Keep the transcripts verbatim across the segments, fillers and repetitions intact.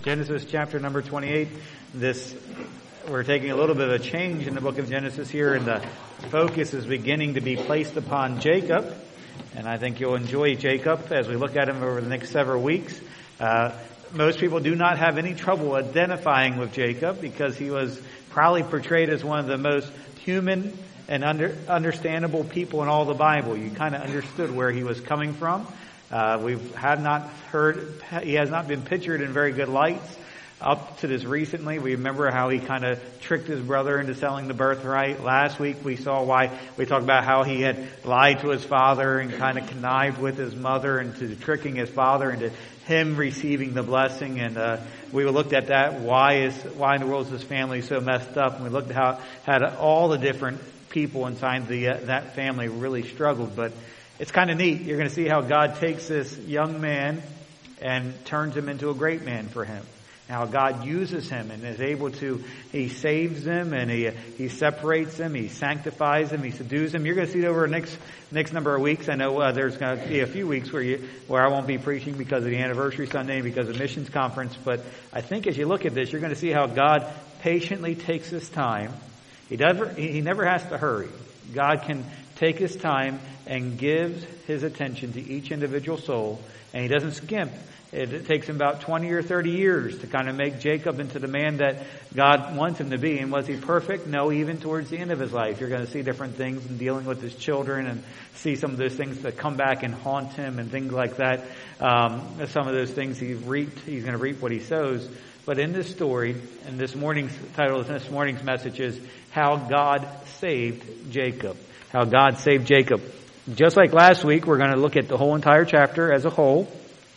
Genesis chapter number twenty-eight. This, we're taking a little bit of a change in the book of Genesis here, and the focus is beginning to be placed upon Jacob. And I think you'll enjoy Jacob as we look at him over the next several weeks. Uh, most people do not have any trouble identifying with Jacob because he was probably portrayed as one of the most human and under, understandable people in all the Bible. You kind of understood where he was coming from. Uh, we've had not heard, he has not been pictured in very good lights up to this recently. We remember how he kind of tricked his brother into selling the birthright. Last week we saw why, we talked about how he had lied to his father and kind of connived with his mother into tricking his father into him receiving the blessing. And, uh, we looked at that. Why is, why in the world is this family so messed up? And we looked at how, how all the different people inside the, uh, that family really struggled. But it's kind of neat. You're going to see how God takes this young man and turns him into a great man for him. How God uses him and is able to, he saves him and he he separates him, he sanctifies him, he subdues him. You're going to see it over the next next number of weeks. I know uh, there's going to be a few weeks where you where I won't be preaching because of the anniversary Sunday, because of missions conference. But I think as you look at this, you're going to see how God patiently takes his time. He does. He never has to hurry. God can take his time and gives his attention to each individual soul, and he doesn't skimp. It takes him about twenty or thirty years to kind of make Jacob into the man that God wants him to be. And was he perfect? No, even towards the end of his life. You're going to see different things in dealing with his children and see some of those things that come back and haunt him and things like that. Um, some of those things he reaped, he's going to reap what he sows. But in this story, and this morning's title of this morning's message is How God Saved Jacob. How God saved Jacob. Just like last week, we're going to look at the whole entire chapter as a whole.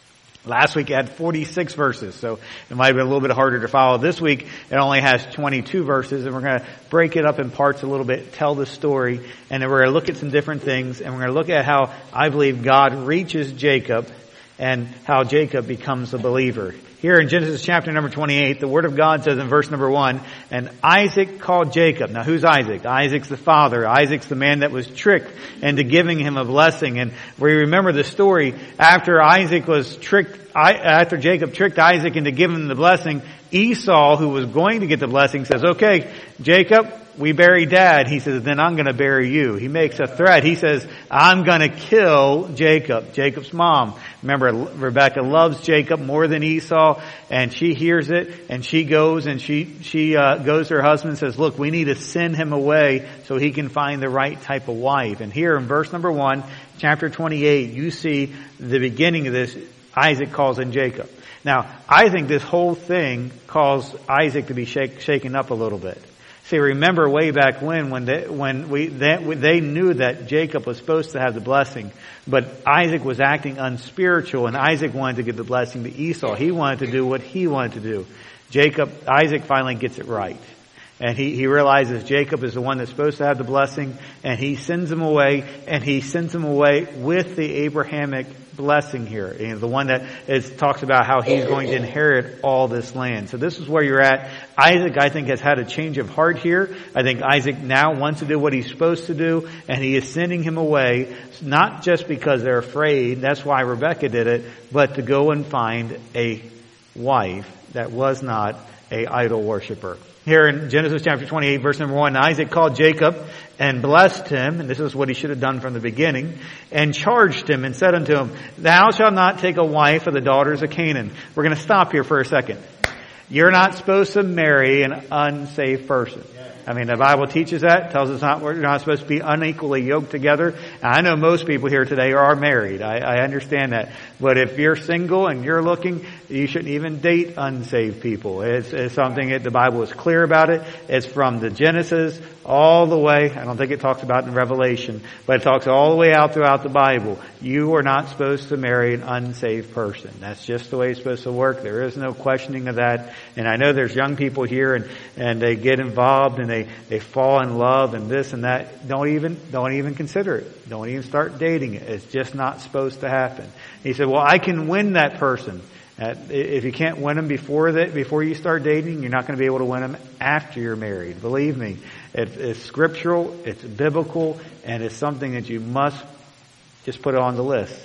Last week it had forty-six verses, so it might have been a little bit harder to follow. This week it only has twenty-two verses, and we're going to break it up in parts a little bit, tell the story, and then we're going to look at some different things, and we're going to look at how I believe God reaches Jacob and how Jacob becomes a believer. Here in Genesis chapter number twenty-eight, the Word of God says in verse number one, and Isaac called Jacob. Now who's Isaac? Isaac's the father. Isaac's the man that was tricked into giving him a blessing. And we remember the story after Isaac was tricked, after Jacob tricked Isaac into giving him the blessing, Esau, who was going to get the blessing, says, okay, Jacob, we bury dad. He says, then I'm going to bury you. He makes a threat. He says, I'm going to kill Jacob, Jacob's mom. Remember, Rebecca loves Jacob more than Esau, and she hears it, and she goes and she, she, uh, goes to her husband and says, look, we need to send him away so he can find the right type of wife. And here in verse number one, chapter twenty-eight, you see the beginning of this. Isaac calls in Jacob. Now, I think this whole thing caused Isaac to be shake, shaken up a little bit. See, remember way back when, when they, when we, they, they knew that Jacob was supposed to have the blessing, but Isaac was acting unspiritual, and Isaac wanted to give the blessing to Esau. He wanted to do what he wanted to do. Jacob, Isaac finally gets it right. And he, he realizes Jacob is the one that's supposed to have the blessing, and he sends him away, and he sends him away with the Abrahamic blessing here. And the one that is, talks about how he's going to inherit all this land. So this is where you're at. Isaac, I think, has had a change of heart here. I think Isaac now wants to do what he's supposed to do, and he is sending him away, not just because they're afraid, that's why Rebecca did it, but to go and find a wife that was not a idol worshiper. Here in Genesis chapter twenty-eight, verse number one, Isaac called Jacob and blessed him, and this is what he should have done from the beginning, and charged him and said unto him, thou shalt not take a wife of the daughters of Canaan. We're going to stop here for a second. You're not supposed to marry an unsaved person. I mean, the Bible teaches that, tells us not, we're not supposed to be unequally yoked together. And I know most people here today are married. I, I understand that. But if you're single and you're looking, you shouldn't even date unsaved people. It's, it's something that the Bible is clear about it. It's from the Genesis all the way. I don't think it talks about it in Revelation, but it talks all the way out throughout the Bible. You are not supposed to marry an unsaved person. That's just the way it's supposed to work. There is no questioning of that. And I know there's young people here and, and they get involved and they, they fall in love and this and that. Don't even, don't even consider it. Don't even start dating it. It's just not supposed to happen. He said, well, I can win that person. Uh, if you can't win them before that, before you start dating, you're not going to be able to win them after you're married. Believe me, it, it's scriptural, it's biblical, and it's something that you must just put on the list.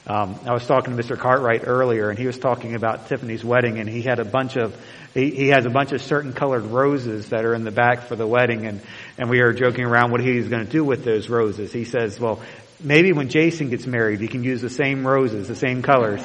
Um, I was talking to Mister Cartwright earlier, and he was talking about Tiffany's wedding, and he had a bunch of he, he has a bunch of certain colored roses that are in the back for the wedding, and and we were joking around what he's going to do with those roses. He says, well, maybe when Jason gets married, he can use the same roses, the same colors.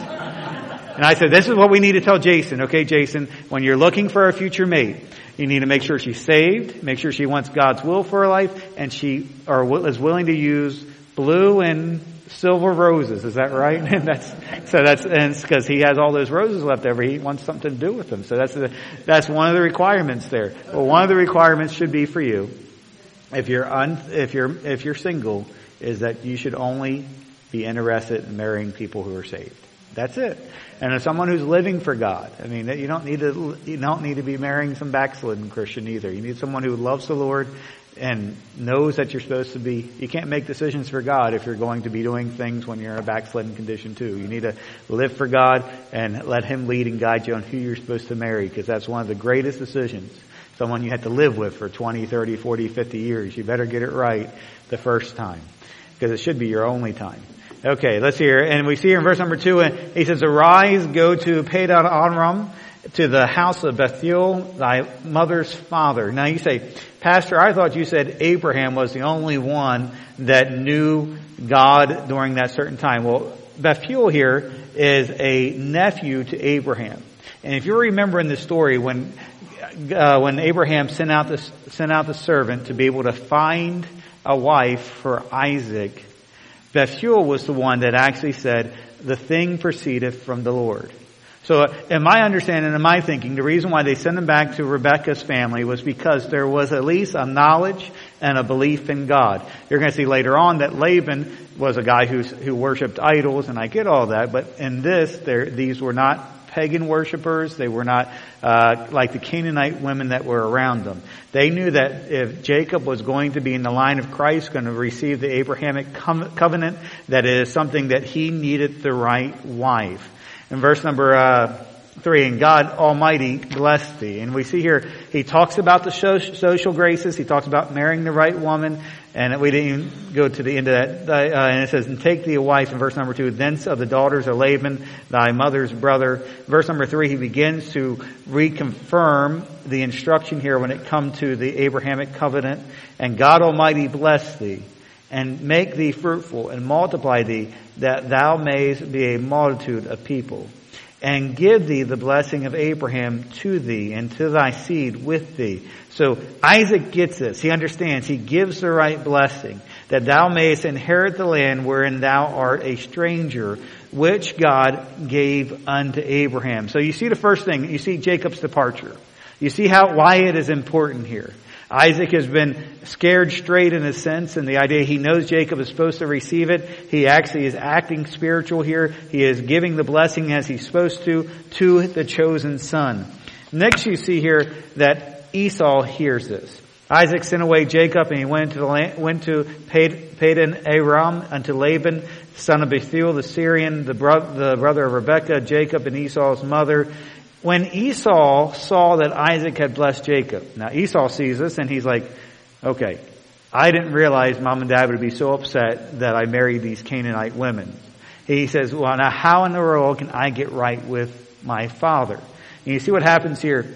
And I said, this is what we need to tell Jason. Okay, Jason, when you're looking for a future mate, you need to make sure she's saved, make sure she wants God's will for her life, and she or is willing to use blue and silver roses. Is that right? And that's so that's and it's because he has all those roses left over. He wants something to do with them. So that's the, that's one of the requirements there. Well, one of the requirements should be for you, if you're un, if you're if you're single, is that you should only be interested in marrying people who are saved. That's it. And as someone who's living for God, I mean, you don't need to you don't need to be marrying some backslidden Christian either. You need someone who loves the Lord and knows that you're supposed to be. You can't make decisions for God if you're going to be doing things when you're in a backslidden condition too. You need to live for God and let Him lead and guide you on who you're supposed to marry, because that's one of the greatest decisions. Someone you have to live with for twenty, thirty, forty, fifty years. You better get it right the first time, because it should be your only time. Okay, let's hear. And we see here in verse number two, he says, arise, go to Padan Aram, to the house of Bethuel, thy mother's father. Now you say, Pastor, I thought you said Abraham was the only one that knew God during that certain time. Well, Bethuel here is a nephew to Abraham. And if you remember in the story, when uh, when Abraham sent out the sent out the servant to be able to find a wife for Isaac, Bethuel was the one that actually said, the thing proceedeth from the Lord. So in my understanding, in my thinking, the reason why they sent him back to Rebekah's family was because there was at least a knowledge and a belief in God. You're going to see later on that Laban was a guy who who worshipped idols, and I get all that, but in this, there these were not pagan worshipers. They were not uh like the Canaanite women that were around them. They knew that if Jacob was going to be in the line of Christ, going to receive the Abrahamic covenant, that it is something that he needed the right wife. In verse number uh three, and God Almighty bless thee. And we see here, he talks about the social graces. He talks about marrying the right woman. And we didn't even go to the end of that. Uh, and it says, and take thee a wife in verse number two, thence of the daughters of Laban, thy mother's brother. Verse number three, he begins to reconfirm the instruction here when it comes to the Abrahamic covenant. And God Almighty bless thee, and make thee fruitful, and multiply thee, that thou mayest be a multitude of people. And give thee the blessing of Abraham to thee, and to thy seed with thee. So Isaac gets this. He understands. He gives the right blessing, that thou mayest inherit the land wherein thou art a stranger, which God gave unto Abraham. So you see the first thing. You see Jacob's departure. You see how why it is important here. Isaac has been scared straight in a sense, and the idea he knows Jacob is supposed to receive it. He actually is acting spiritual here. He is giving the blessing as he's supposed to, to the chosen son. Next you see here that Esau hears this. Isaac sent away Jacob, and he went to the land, went to Padan Aram unto Laban, son of Bethuel the Syrian, the, bro- the brother of Rebekah, Jacob and Esau's mother. When Esau saw that Isaac had blessed Jacob, now Esau sees this and he's like, okay, I didn't realize mom and dad would be so upset that I married these Canaanite women. He says, well, now how in the world can I get right with my father? And you see what happens here.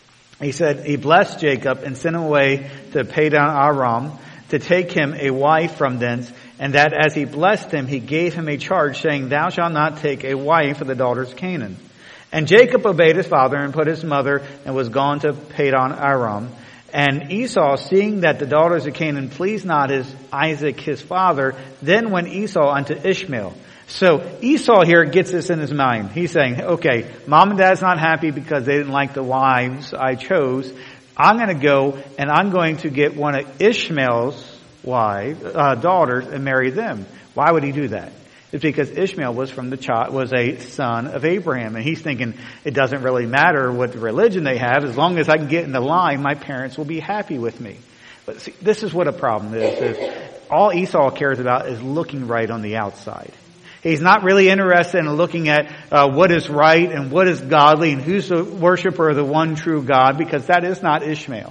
He said he blessed Jacob and sent him away to Padan Aram to take him a wife from thence, and that as he blessed him, he gave him a charge, saying, thou shalt not take a wife of the daughters of Canaan. And Jacob obeyed his father and put his mother and was gone to Padan Aram. And Esau, seeing that the daughters of Canaan pleased not his Isaac his father, then went Esau unto Ishmael. So Esau here gets this in his mind. He's saying, okay, mom and dad's not happy because they didn't like the wives I chose. I'm going to go and I'm going to get one of Ishmael's wives, uh, daughters and marry them. Why would he do that? It's because Ishmael was from the child, was a son of Abraham. And he's thinking, it doesn't really matter what religion they have. As long as I can get in the line, my parents will be happy with me. But see, this is what a problem is, is all Esau cares about is looking right on the outside. He's not really interested in looking at uh, what is right and what is godly and who's the worshiper of the one true God, because that is not Ishmael.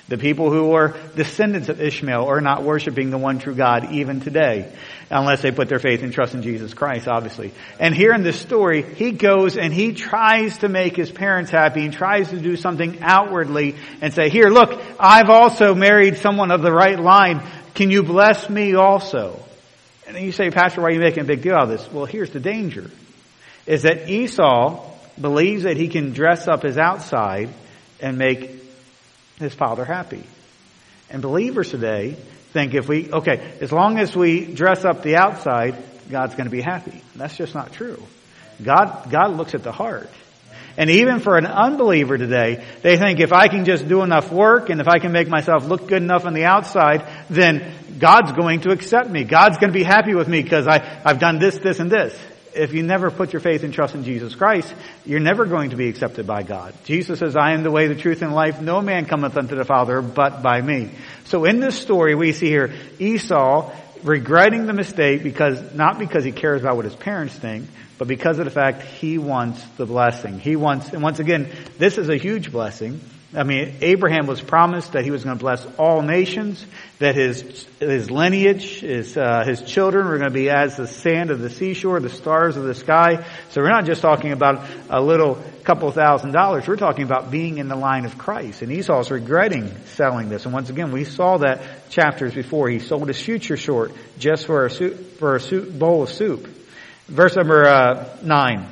The people who are descendants of Ishmael are not worshiping the one true God even today, unless they put their faith and trust in Jesus Christ, obviously. And here in this story, he goes and he tries to make his parents happy and tries to do something outwardly and say, here, look, I've also married someone of the right line. Can you bless me also? And then you say, Pastor, why are you making a big deal out of this? Well, here's the danger, is that Esau believes that he can dress up his outside and make his father happy. And believers today think if we, okay, as long as we dress up the outside, God's going to be happy. And that's just not true. God, God looks at the heart. And even for an unbeliever today, they think if I can just do enough work and if I can make myself look good enough on the outside, then God's going to accept me. God's going to be happy with me because I, I've done this, this, and this. If you never put your faith and trust in Jesus Christ, you're never going to be accepted by God. Jesus says, I am the way, the truth, and life. No man cometh unto the Father but by me. So in this story, we see here Esau regretting the mistake because, not because he cares about what his parents think, but because of the fact he wants the blessing. He wants, and once again, this is a huge blessing. I mean, Abraham was promised that he was going to bless all nations, that his his lineage, his uh, his children were going to be as the sand of the seashore, the stars of the sky. So we're not just talking about a little couple thousand dollars. We're talking about being in the line of Christ. And Esau's regretting selling this. And once again, we saw that chapters before. He sold his future short just for a soup, for a soup, bowl of soup. Verse number uh, nine.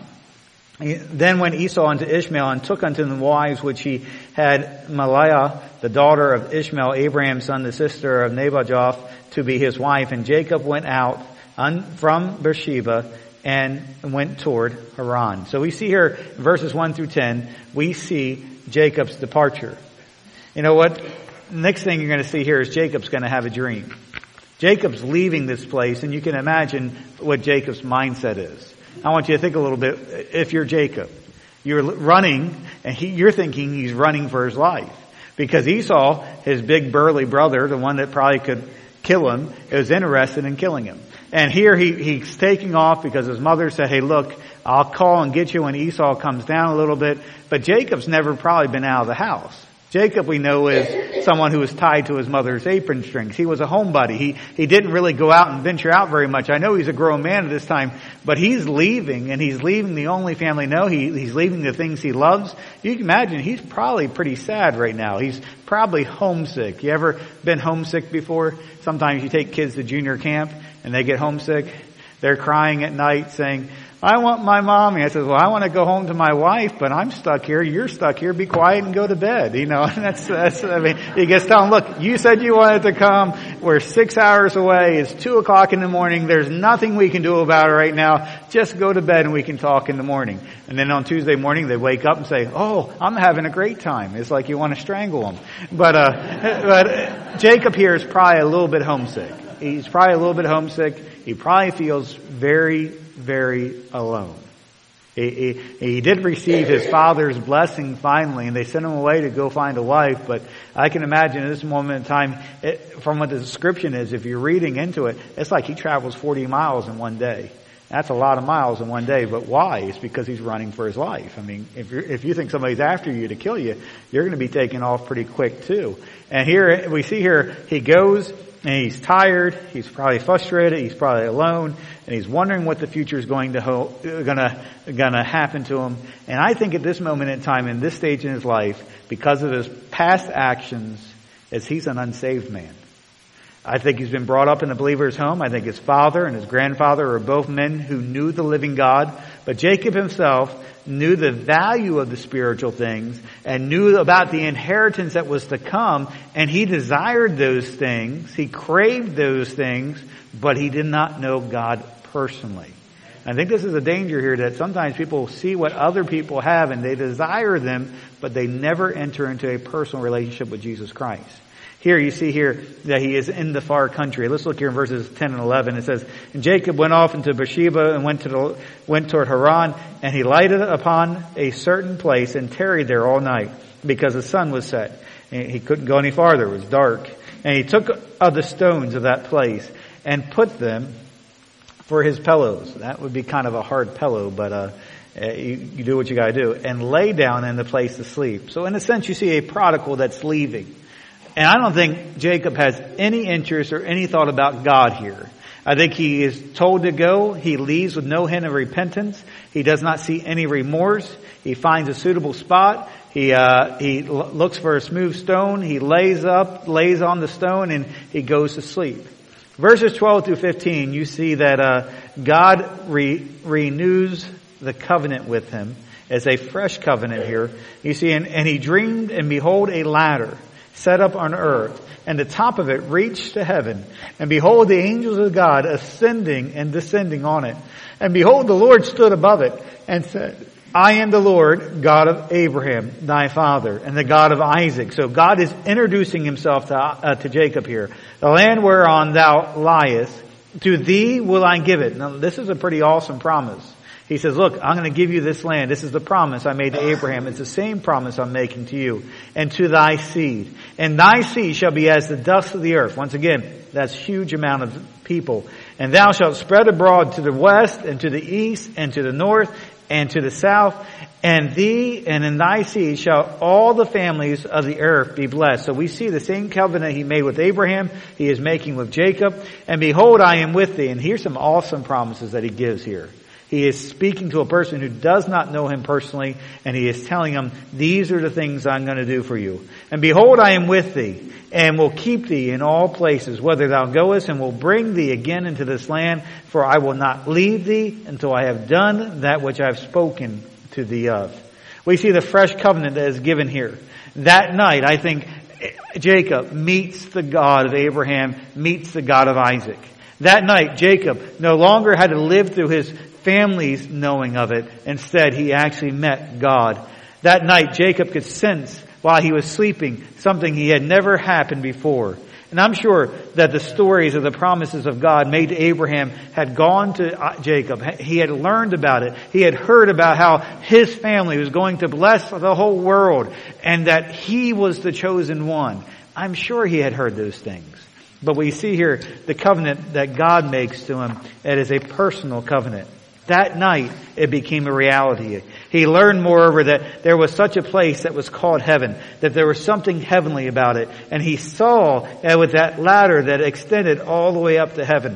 Then went Esau unto Ishmael and took unto them wives which he had Maliah, the daughter of Ishmael, Abraham's son, the sister of Nebajoth, to be his wife. And Jacob went out un- from Beersheba and went toward Haran. So we see here, verses one through ten, we see Jacob's departure. You know what? Next thing you're going to see here is Jacob's going to have a dream. Jacob's leaving this place, and you can imagine what Jacob's mindset is. I want you to think a little bit, if you're Jacob, you're running, and he, you're thinking he's running for his life. Because Esau, his big burly brother, the one that probably could kill him, is interested in killing him. And here he, he's taking off because his mother said, hey, look, I'll call and get you when Esau comes down a little bit. But Jacob's never probably been out of the house. Jacob, we know, is someone who was tied to his mother's apron strings. He was a homebody. He, he didn't really go out and venture out very much. I know he's a grown man at this time, but he's leaving, and he's leaving the only family know. He, he's leaving the things he loves. You can imagine he's probably pretty sad right now. He's probably homesick. You ever been homesick before? Sometimes you take kids to junior camp and they get homesick. They're crying at night saying, I want my mommy. I says, well, I want to go home to my wife, but I'm stuck here. You're stuck here. Be quiet and go to bed. You know, and that's, that's, I mean, he gets telling, look, you said you wanted to come. We're six hours away. It's two o'clock in the morning. There's nothing we can do about it right now. Just go to bed and we can talk in the morning. And then on Tuesday morning, they wake up and say, oh, I'm having a great time. It's like you want to strangle them. But, uh, but Jacob here is probably a little bit homesick. He's probably a little bit homesick. He probably feels very, very alone. He, he, he did receive his father's blessing finally, and they sent him away to go find a wife. But I can imagine at this moment in time, it, from what the description is, if you're reading into it, it's like he travels forty miles in one day. That's a lot of miles in one day. But why? It's because he's running for his life. I mean, if, you're, if you think somebody's after you to kill you, you're going to be taken off pretty quick too. And here, we see here, he goes, and he's tired, he's probably frustrated, he's probably alone, and he's wondering what the future is going to ho- gonna gonna happen to him. And I think at this moment in time, in this stage in his life, because of his past actions, is he's an unsaved man. I think he's been brought up in a believer's home. I think his father and his grandfather are both men who knew the living God. But Jacob himself knew the value of the spiritual things and knew about the inheritance that was to come, and he desired those things. He craved those things, but he did not know God personally. I think this is a danger here, that sometimes people see what other people have and they desire them, but they never enter into a personal relationship with Jesus Christ. Here you see here that he is in the far country. Let's look here in verses ten and eleven. It says, and Jacob went off into Beersheba and went to the, went toward Haran, and he lighted upon a certain place and tarried there all night, because the sun was set. And he couldn't go any farther. It was dark. And he took of the stones of that place and put them for his pillows. That would be kind of a hard pillow, but uh you, you do what you got to do. And lay down in the place to sleep. So in a sense, you see a prodigal that's leaving. And I don't think Jacob has any interest or any thought about God here. I think he is told to go. He leaves with no hint of repentance. He does not see any remorse. He finds a suitable spot. He uh he l- looks for a smooth stone. He lays up, lays on the stone, and he goes to sleep. Verses twelve through fifteen, you see that uh God re- renews the covenant with him as a fresh covenant here. You see, and, and he dreamed, and behold, a ladder set up on earth, and the top of it reached to heaven. And behold, the angels of God ascending and descending on it. And behold, the Lord stood above it and said, I am the Lord, God of Abraham, thy father, and the God of Isaac. So God is introducing himself to, uh, to Jacob here. The land whereon thou liest, to thee will I give it. Now, this is a pretty awesome promise. He says, look, I'm going to give you this land. This is the promise I made to Abraham. It's the same promise I'm making to you and to thy seed. And thy seed shall be as the dust of the earth. Once again, that's a huge amount of people. And thou shalt spread abroad to the west and to the east and to the north and to the south. And thee and in thy seed shall all the families of the earth be blessed. So we see the same covenant he made with Abraham, he is making with Jacob. And behold, I am with thee. And here's some awesome promises that he gives here. He is speaking to a person who does not know him personally, and he is telling him, these are the things I'm going to do for you. And behold, I am with thee, and will keep thee in all places, whither thou goest, and will bring thee again into this land, for I will not leave thee until I have done that which I have spoken to thee of. We see the fresh covenant that is given here. That night, I think Jacob meets the God of Abraham, meets the God of Isaac. That night, Jacob no longer had to live through his family's knowing of it. Instead, he actually met God. That night, Jacob could sense while he was sleeping something he had never happened before. And I'm sure that the stories of the promises of God made to Abraham had gone to Jacob. He had learned about it. He had heard about how his family was going to bless the whole world and that he was the chosen one. I'm sure he had heard those things. But we see here the covenant that God makes to him. It is a personal covenant. That night, it became a reality. He learned, moreover, that there was such a place that was called heaven, that there was something heavenly about it. And he saw uh, with that ladder that extended all the way up to heaven.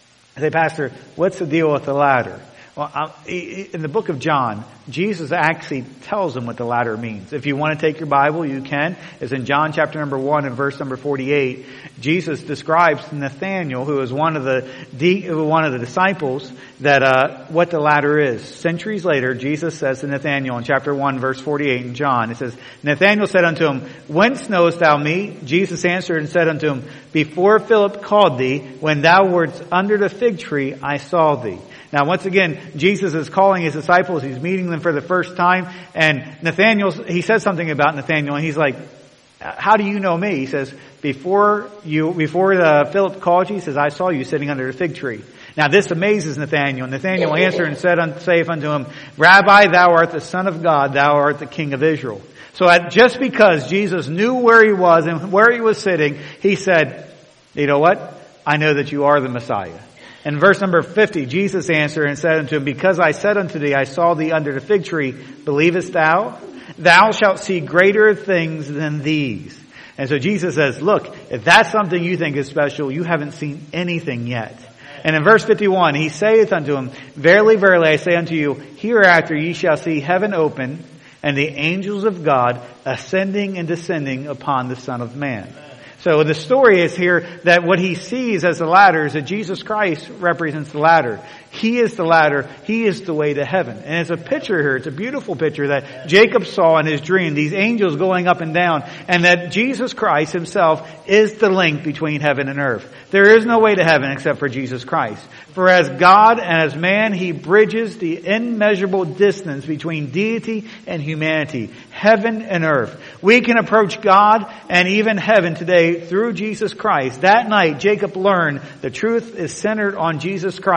I say, Pastor, what's the deal with the ladder? Well, in the book of John, Jesus actually tells him what the ladder means. If you want to take your Bible, you can. It's in John chapter number one and verse number forty-eight. Jesus describes to Nathanael, who is one of the one of the disciples, that uh what the ladder is. Centuries later, Jesus says to Nathanael in chapter one, verse forty-eight in John, it says, Nathanael said unto him, Whence knowest thou me? Jesus answered and said unto him, Before Philip called thee, when thou wert under the fig tree, I saw thee. Now, once again, Jesus is calling his disciples. He's meeting them for the first time. And Nathanael, he says something about Nathanael, and he's like, how do you know me? He says, before you, before uh, Philip called you, he says, I saw you sitting under the fig tree. Now, this amazes Nathanael. Nathanael answered and said, unto, saith unto him, Rabbi, thou art the Son of God, thou art the King of Israel. So at, just because Jesus knew where he was and where he was sitting, he said, you know what? I know that you are the Messiah. In verse number fifty, Jesus answered and said unto him, Because I said unto thee, I saw thee under the fig tree, believest thou? Thou shalt see greater things than these. And so Jesus says, look, if that's something you think is special, you haven't seen anything yet. And in verse fifty-one, he saith unto him, Verily, verily, I say unto you, hereafter ye shall see heaven open, and the angels of God ascending and descending upon the Son of Man. So the story is here that what he sees as the ladder is that Jesus Christ represents the ladder. He is the ladder. He is the way to heaven. And it's a picture here. It's a beautiful picture that Jacob saw in his dream. These angels going up and down. And that Jesus Christ himself is the link between heaven and earth. There is no way to heaven except for Jesus Christ. For as God and as man, he bridges the immeasurable distance between deity and humanity, heaven and earth. We can approach God and even heaven today through Jesus Christ. That night, Jacob learned the truth is centered on Jesus Christ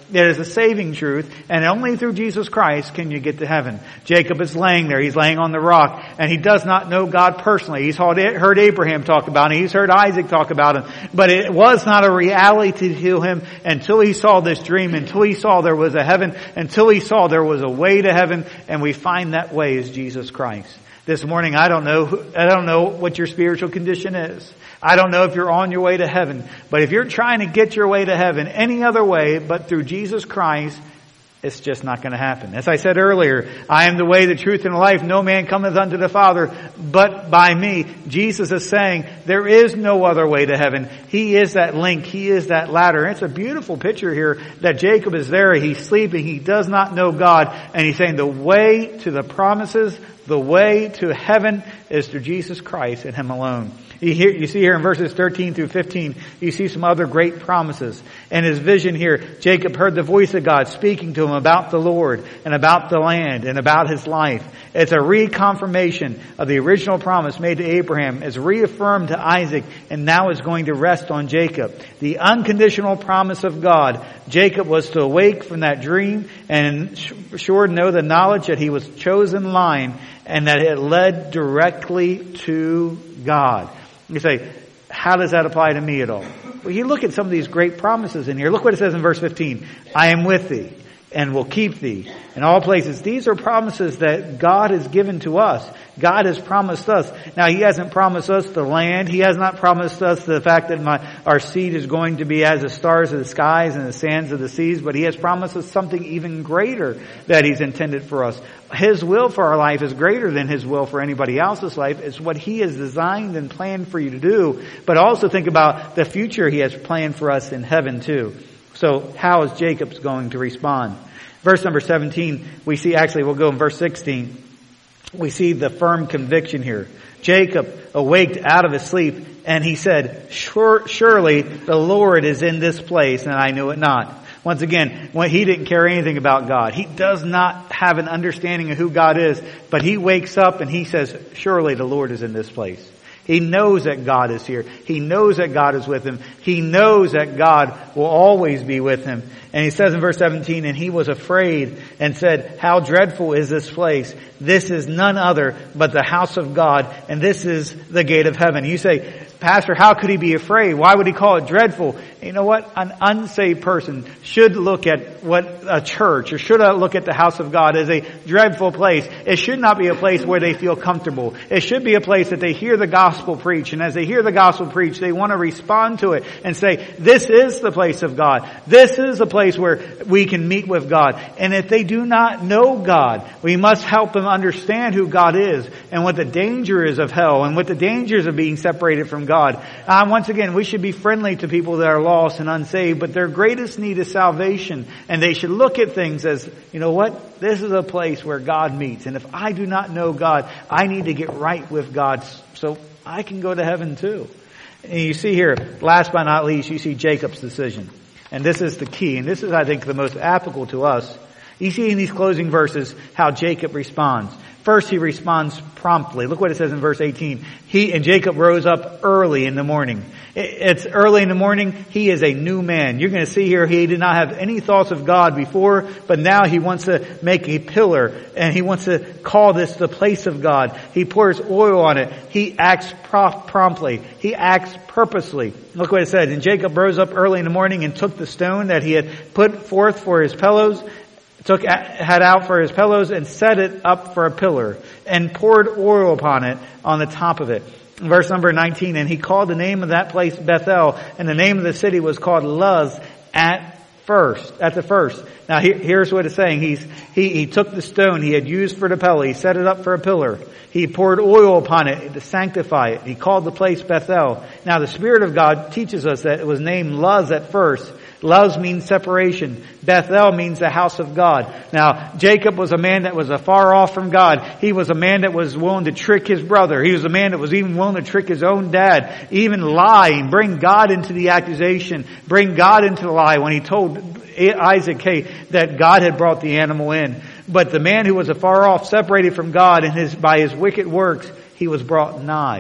It is a saving truth, and only through Jesus Christ can you get to heaven. Jacob is laying there. He's laying on the rock, and he does not know God personally. He's heard Abraham talk about him. He's heard Isaac talk about him. But it was not a reality to him until he saw this dream, until he saw there was a heaven, until he saw there was a way to heaven, and we find that way is Jesus Christ. This morning, I don't know, I don't know what your spiritual condition is. I don't know if you're on your way to heaven. But if you're trying to get your way to heaven any other way but through Jesus Christ, it's just not going to happen. As I said earlier, I am the way, the truth, and the life. No man cometh unto the Father but by me. Jesus is saying there is no other way to heaven. He is that link. He is that ladder. And it's a beautiful picture here that Jacob is there. He's sleeping. He does not know God. And he's saying the way to the promises, the way to heaven is through Jesus Christ and Him alone. You, hear, you see here in verses thirteen through fifteen, you see some other great promises. In his vision here, Jacob heard the voice of God speaking to him about the Lord and about the land and about his life. It's a reconfirmation of the original promise made to Abraham. It's reaffirmed to Isaac and now is going to rest on Jacob. The unconditional promise of God. Jacob was to awake from that dream and sure to know the knowledge that he was chosen line and that it led directly to God. You say, how does that apply to me at all? Well, you look at some of these great promises in here. Look what it says in verse fifteen. I am with thee and will keep thee in all places. These are promises that God has given to us. God has promised us. Now, He hasn't promised us the land. He has not promised us the fact that my, our seed is going to be as the stars of the skies and the sands of the seas, but He has promised us something even greater that He's intended for us. His will for our life is greater than His will for anybody else's life. It's what He has designed and planned for you to do. But also think about the future He has planned for us in heaven too. So how is Jacob going to respond? Verse number seventeen, we see, actually we'll go in verse sixteen. We see the firm conviction here. Jacob awaked out of his sleep and he said, sure, surely the Lord is in this place and I knew it not. Once again, when he didn't care anything about God. He does not have an understanding of who God is, but he wakes up and he says, surely the Lord is in this place. He knows that God is here. He knows that God is with him. He knows that God will always be with him. And he says in verse seventeen, and he was afraid and said, how dreadful is this place? This is none other but the house of God, and this is the gate of heaven. You say, Pastor, how could he be afraid? Why would he call it dreadful? You know what? An unsaved person should look at what a church, or should look at the house of God as a dreadful place. It should not be a place where they feel comfortable. It should be a place that they hear the gospel preached. And as they hear the gospel preached, they want to respond to it and say, this is the place of God. This is the place where we can meet with God. And if they do not know God, we must help them understand who God is and what the danger is of hell and what the dangers of being separated from God. Um, once again, we should be friendly to people that are lost and unsaved, but their greatest need is salvation. And they should look at things as, you know what? This is a place where God meets. And if I do not know God, I need to get right with God so I can go to heaven too. And you see here, last but not least, you see Jacob's decision. And this is the key. And this is, I think, the most applicable to us. You see in these closing verses how Jacob responds. First, he responds promptly. Look what it says in verse eighteen. He and Jacob rose up early in the morning. It's early in the morning. He is a new man. You're going to see here he did not have any thoughts of God before, but now he wants to make a pillar and he wants to call this the place of God. He pours oil on it. He acts promptly. He acts purposely. Look what it says. And Jacob rose up early in the morning and took the stone that he had put forth for his pillows, took had out for his pillows and set it up for a pillar and poured oil upon it on the top of it. Verse number nineteen, and he called the name of that place Bethel, and the name of the city was called Luz at first, at the first. Now here, here's what it's saying. He's, he, he took the stone he had used for the pillar, he set it up for a pillar. He poured oil upon it to sanctify it. He called the place Bethel. Now the Spirit of God teaches us that it was named Luz at first. Luz means separation. Bethel means the house of God. Now, Jacob was a man that was afar off from God. He was a man that was willing to trick his brother. He was a man that was even willing to trick his own dad, even lie and bring God into the accusation, bring God into the lie when he told Isaac, hey, that God had brought the animal in. But the man who was afar off, separated from God and his, by his wicked works, he was brought nigh.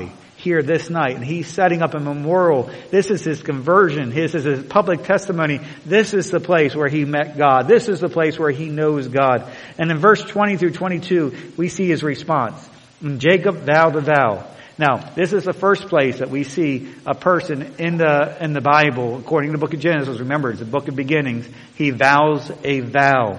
here this night, and he's setting up a memorial. This is his conversion. This is his public testimony. This is the place where he met God. This is the place where he knows God. And in verse twenty through twenty-two, we see his response. And Jacob vowed a vow. Now, this is the first place that we see a person in the in the Bible, according to the book of Genesis. Remember, it's the book of beginnings. He vows a vow.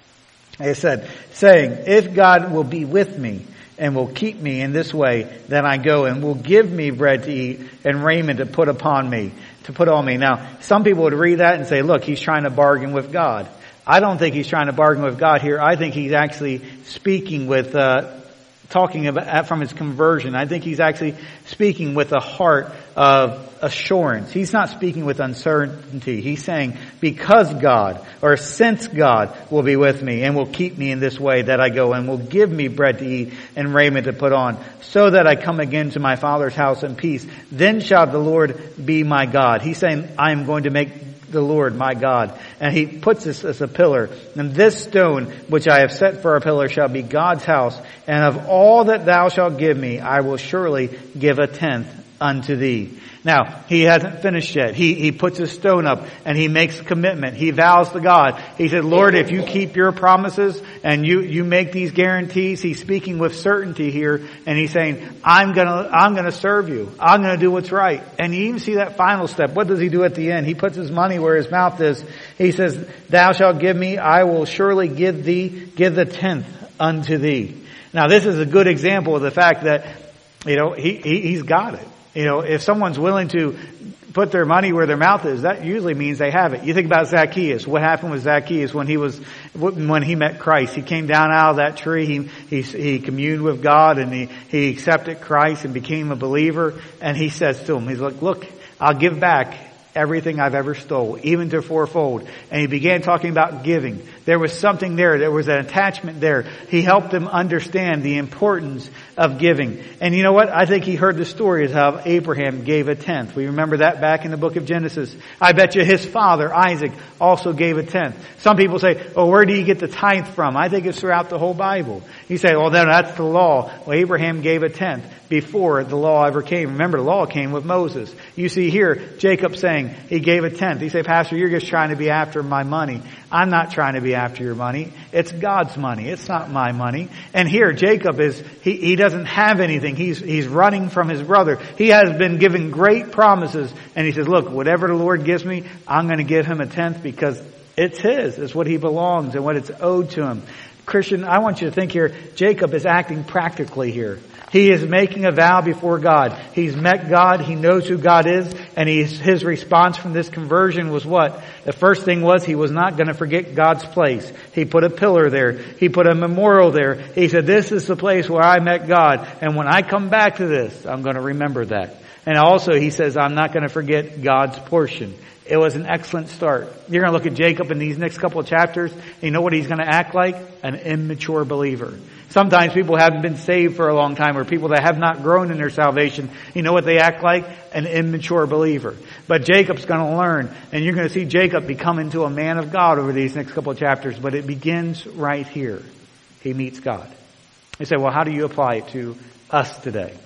It said, saying, if God will be with me and will keep me in this way, then I go, and will give me bread to eat and raiment to put upon me, to put on me. Now, some people would read that and say, look, he's trying to bargain with God. I don't think he's trying to bargain with God here. I think he's actually speaking with, uh, talking about from his conversion. I think he's actually speaking with a heart of assurance. He's not speaking with uncertainty. He's saying, because God, or since God will be with me and will keep me in this way that I go, and will give me bread to eat and raiment to put on, so that I come again to my Father's house in peace, then shall the Lord be my God. He's saying, I am going to make the Lord my God. And he puts this as a pillar. And this stone which I have set for a pillar shall be God's house. And of all that thou shalt give me, I will surely give a tenth unto thee. Now, he hasn't finished yet. He, he puts a stone up and he makes a commitment. He vows to God. He said, Lord, if you keep your promises and you, you make these guarantees, he's speaking with certainty here. And he's saying, I'm gonna, I'm gonna serve you. I'm gonna do what's right. And you even see that final step. What does he do at the end? He puts his money where his mouth is. He says, thou shalt give me, I will surely give thee, give the tenth unto thee. Now, this is a good example of the fact that, you know, he, he he's got it. You know, if someone's willing to put their money where their mouth is, that usually means they have it. You think about Zacchaeus. What happened with Zacchaeus when he was, when he met Christ? He came down out of that tree. He, he, he communed with God, and he, he accepted Christ and became a believer. And he says to him, he's like, look, I'll give back everything I've ever stole, even to fourfold. And he began talking about giving. There was something there. There was an attachment there. He helped them understand the importance of giving. And you know what? I think he heard the story of how Abraham gave a tenth. We remember that back in the book of Genesis. I bet you his father, Isaac, also gave a tenth. Some people say, oh, where do you get the tithe from? I think it's throughout the whole Bible. You say, well, then that's the law. Well, Abraham gave a tenth before the law ever came. Remember, the law came with Moses. You see here, Jacob saying he gave a tenth. He say, Pastor, you're just trying to be after my money. I'm not trying to be after your money. It's God's money. It's not my money. And here, Jacob is, he, he doesn't have anything. He's, he's running from his brother. He has been given great promises. And he says, look, whatever the Lord gives me, I'm going to give him a tenth because it's his. It's what he belongs and what it's owed to him. Christian, I want you to think here, Jacob is acting practically here. He is making a vow before God. He's met God. He knows who God is. And he's, his response from this conversion was what? The first thing was he was not going to forget God's place. He put a pillar there. He put a memorial there. He said, this is the place where I met God. And when I come back to this, I'm going to remember that. And also he says, I'm not going to forget God's portion. It was an excellent start. You're going to look at Jacob in these next couple of chapters. And you know what he's going to act like? An immature believer. Sometimes people haven't been saved for a long time, or people that have not grown in their salvation. You know what they act like? An immature believer. But Jacob's going to learn, and you're going to see Jacob become into a man of God over these next couple of chapters. But it begins right here. He meets God. You say, well, how do you apply it to us today?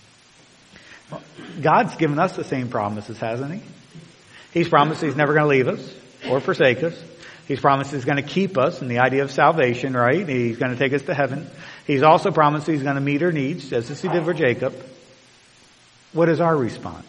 Well, God's given us the same promises, hasn't he? He's promised he's never going to leave us or forsake us. He's promised he's going to keep us in the idea of salvation, right? He's going to take us to heaven. He's also promised he's going to meet our needs, just as he did for Jacob. What is our response?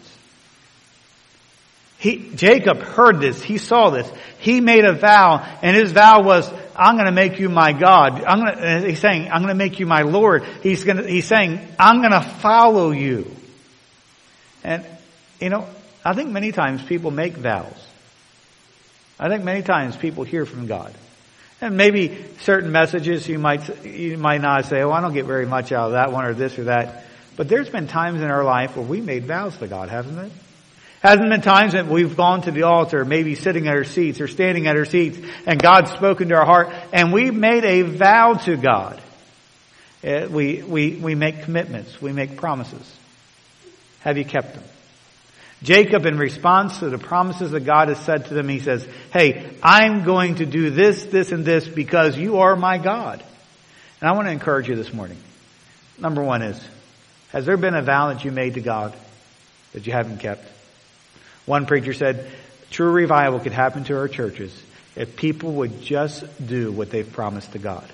He, Jacob heard this. He saw this. He made a vow, and his vow was, I'm going to make you my God. I'm going to, he's saying, I'm going to make you my Lord. He's going to, he's saying, I'm going to follow you. And, you know, I think many times people make vows. I think many times people hear from God. And maybe certain messages you might, you might not say, oh, I don't get very much out of that one or this or that. But there's been times in our life where we made vows to God, hasn't it? Hasn't been times that we've gone to the altar, maybe sitting at our seats or standing at our seats, and God's spoken to our heart, and we've made a vow to God. We, we, we make commitments. We make promises. Have you kept them? Jacob, in response to the promises that God has said to them, he says, hey, I'm going to do this, this, and this because you are my God. And I want to encourage you this morning. Number one is, Has there been a vow that you made to God that you haven't kept? One preacher said, true revival could happen to our churches if people would just do what they've promised to God.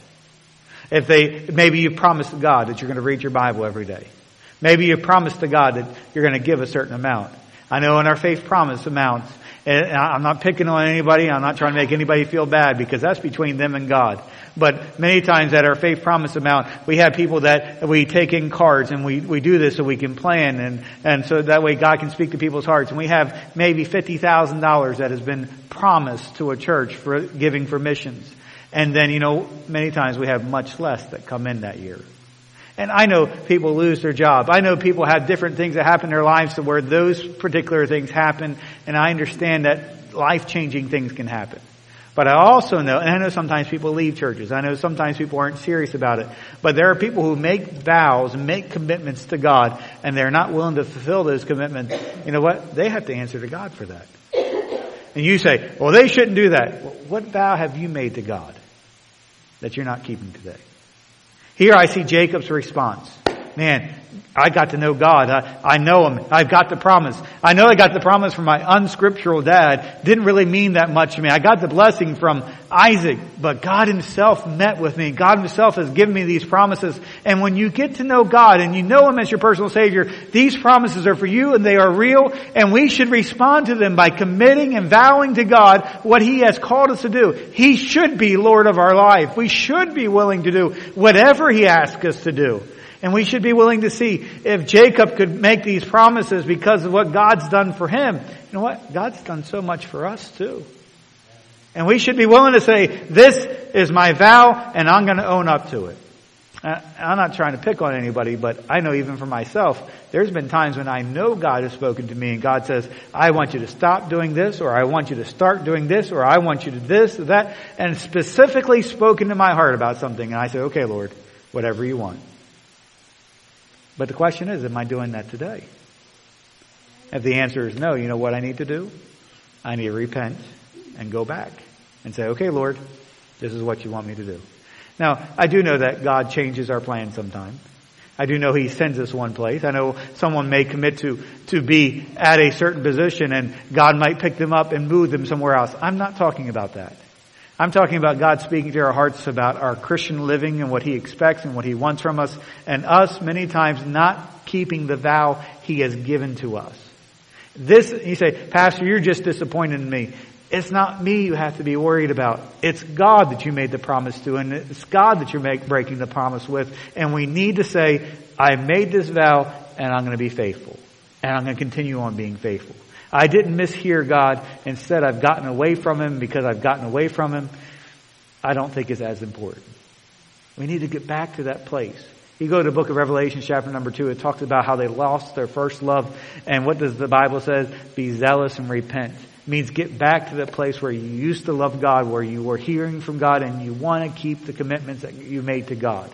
If they, maybe you promised to God that you're going to read your Bible every day. Maybe you promised to God that you're going to give a certain amount. I know in our faith promise amounts, and I'm not picking on anybody, I'm not trying to make anybody feel bad because that's between them and God. But many times at our faith promise amount, we have people that we take in cards and we, we do this so we can plan and, and so that way God can speak to people's hearts. And we have maybe fifty thousand dollars that has been promised to a church for giving for missions. And then, you know, many times we have much less that come in that year. And I know people lose their job. I know people have different things that happen in their lives to where those particular things happen. And I understand that life-changing things can happen. But I also know, and I know sometimes people leave churches. I know sometimes people aren't serious about it. But there are people who make vows and make commitments to God, and they're not willing to fulfill those commitments. You know what? They have to answer to God for that. And you say, well, they shouldn't do that. Well, what vow have you made to God that you're not keeping today? Here I see Jacob's response. Man, I got to know God. I, I know Him. I've got the promise. I know I got the promise from my unscriptural dad. Didn't really mean that much to me. I got the blessing from Isaac, but God Himself met with me. God Himself has given me these promises. And when you get to know God and you know Him as your personal Savior, these promises are for you and they are real. And we should respond to them by committing and vowing to God what He has called us to do. He should be Lord of our life. We should be willing to do whatever He asks us to do. And we should be willing to see if Jacob could make these promises because of what God's done for him. You know what? God's done so much for us too. And we should be willing to say, this is my vow and I'm going to own up to it. I'm not trying to pick on anybody, but I know even for myself, there's been times when I know God has spoken to me and God says, I want you to stop doing this, or I want you to start doing this, or I want you to this or that, and specifically spoken to my heart about something. And I say, okay, Lord, whatever you want. But the question is, am I doing that today? If the answer is no, you know what I need to do? I need to repent and go back and say, okay, Lord, this is what you want me to do. Now, I do know that God changes our plans sometimes. I do know He sends us one place. I know someone may commit to, to be at a certain position and God might pick them up and move them somewhere else. I'm not talking about that. I'm talking about God speaking to our hearts about our Christian living and what He expects and what He wants from us, and us many times not keeping the vow He has given to us. This, you say, Pastor, you're just disappointed in me. It's not me you have to be worried about. It's God that you made the promise to, and it's God that you're make, breaking the promise with. And we need to say, I made this vow and I'm going to be faithful. And I'm going to continue on being faithful. I didn't mishear God. Instead, I've gotten away from Him because I've gotten away from Him. I don't think it's as important. We need to get back to that place. You go to the book of Revelation, chapter number two, it talks about how they lost their first love. And what does the Bible say? Be zealous and repent. It means get back to that place where you used to love God, where you were hearing from God, and you want to keep the commitments that you made to God.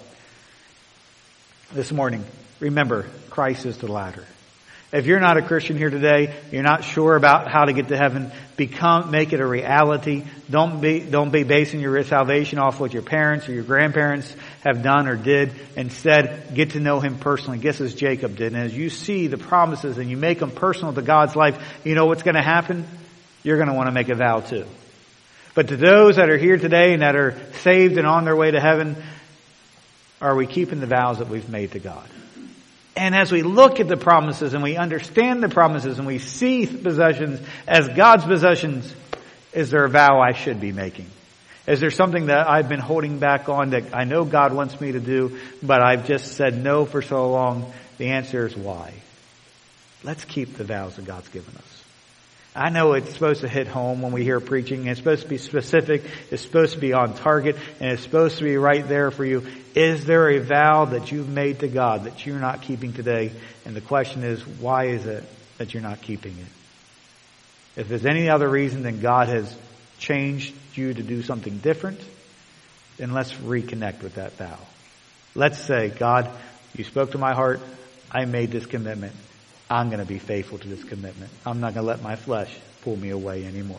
This morning, remember, Christ is the ladder. If you're not a Christian here today, you're not sure about how to get to heaven, become, make it a reality. Don't be, don't be basing your salvation off what your parents or your grandparents have done or did. Instead, get to know Him personally, just as Jacob did. And as you see the promises and you make them personal to God's life, you know what's going to happen? You're going to want to make a vow too. But to those that are here today and that are saved and on their way to heaven, are we keeping the vows that we've made to God? And as we look at the promises and we understand the promises and we see possessions as God's possessions, is there a vow I should be making? Is there something that I've been holding back on that I know God wants me to do, but I've just said no for so long? The answer is why. Let's keep the vows that God's given us. I know it's supposed to hit home when we hear preaching. It's supposed to be specific. It's supposed to be on target. And it's supposed to be right there for you. Is there a vow that you've made to God that you're not keeping today? And the question is, why is it that you're not keeping it? If there's any other reason than God has changed you to do something different, then let's reconnect with that vow. Let's say, God, you spoke to my heart. I made this commitment. I'm going to be faithful to this commitment. I'm not going to let my flesh pull me away anymore.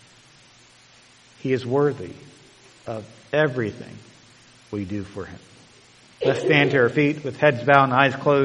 He is worthy of everything we do for Him. Let's stand to our feet with heads bowed and eyes closed.